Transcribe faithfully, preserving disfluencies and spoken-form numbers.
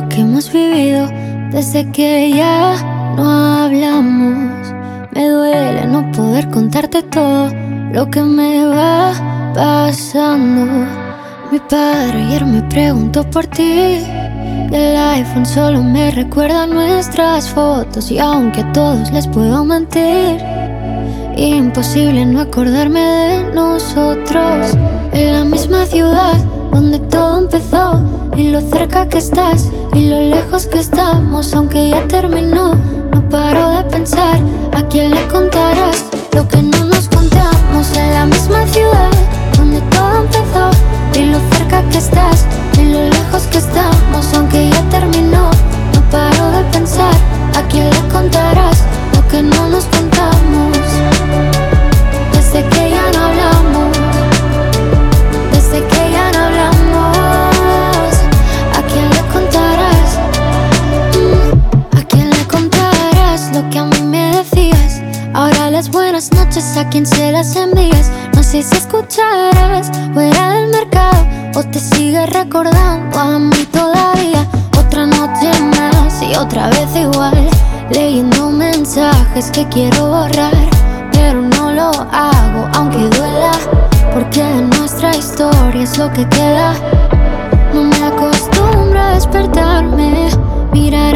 lo que hemos vivido desde que ya no hablamos. Me duele no poder contarte todo lo que me va pasando. Mi padre ayer me preguntó por ti. El iPhone solo me recuerda nuestras fotos, y aunque a todos les puedo mentir, imposible no acordarme de nosotros. En la misma ciudad donde todo empezó, y lo cerca que estás y lo lejos que estamos. Aunque ya terminó, no paro de pensar a quién le contarás lo que no nos contamos. En la misma ciudad donde todo empezó, y lo cerca que estás y lo lejos que estamos. Aunque ya terminó, no paro de pensar a quién le contarás lo que no nos contamos. Desde que ya no hablamos, desde que ya no hablamos, ¿a quién le contarás? Mm, ¿A quién le contarás lo que a mí me decías? Ahora las buenas noches, ¿a quién se las envías? No sé si escucharás fuera del mercado o te sigues recordando a mí todavía. Otra noche más y otra vez igual, leyendo mensajes que quiero borrar, pero no lo hago aunque duela, porque nuestra historia es lo que queda. No me acostumbro a despertarme, mirar